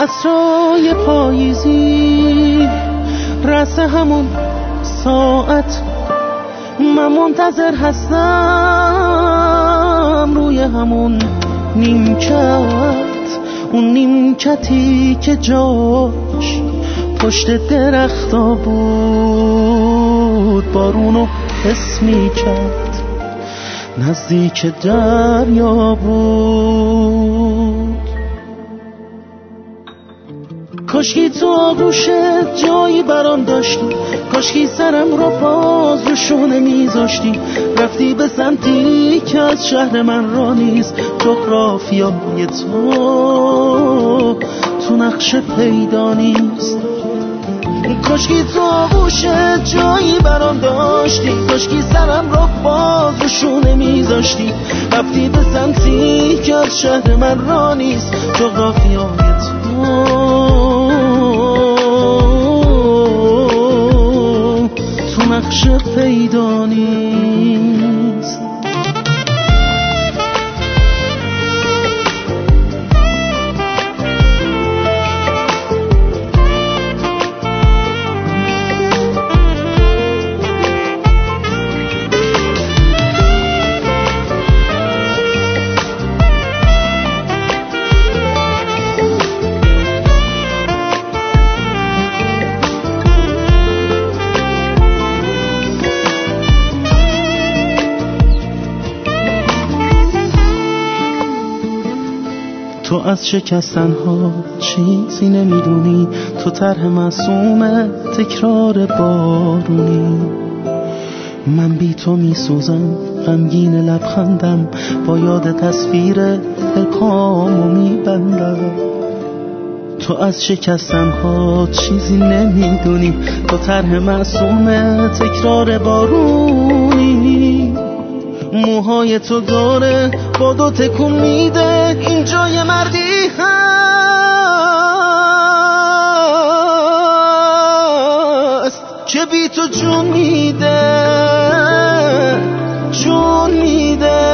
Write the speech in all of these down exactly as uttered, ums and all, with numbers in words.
عصرای پاییزی، رس همون ساعت من منتظر هستم روی همون نیمکت، اون نیمکتی که جاش پشت درختا بود، بارونو حس می کرد نزدیک دریا بود. کاشکی تو آغوشت جایی برام داشتی، کاشکی سرم رو باز رو شونه میذاشتی، رفتی به سمتی که از شهر من را نیست، جغرافیای تو تو نقشه پیدا نیست. کاشکی تو آغوشت جایی برام داشتی، کاشکی سرم رو باز رو شونه میذاشتی، رفتی به سمتی که از شهر من را نیست، جغرافیای تو تو نقشه پیدا نیست. تو از شکستنها چیزی نمیدونی، تو طرح معصوم تکرار بارونی. من بی تو میسوزم غمگین لبخندم، با یاد تصویر پلکامو میبندم. تو از شکستنها چیزی نمیدونی، تو طرح معصوم تکرار بارونی. موهای تو داره با دو تکون میده، این جای مردی هست که بی تو جون میده، جون میده.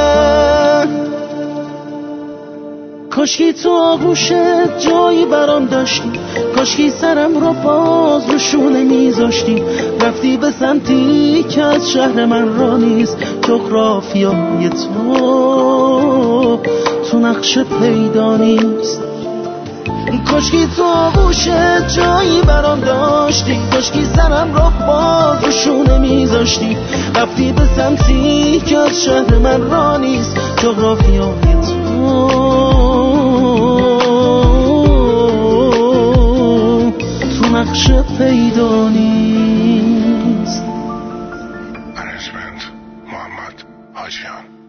کاشکی تو آغوشت جایی برام داشتی، کاشکی سرم رو باز رو شونه میذاشتی، رفتی به سمتی که از شهر من را نیست، جغرافیای تو تو نقشه پیدا نیست. کاشکی تو آغوشت جایی برام داشتی، کاشکی سرم رو باز رو شونه میذاشتی، رفتی به سمتی که از شهر من را نیست، جغرافیای تو تو نقشه پیدا نیست. منیجمنت محمد حاجیان.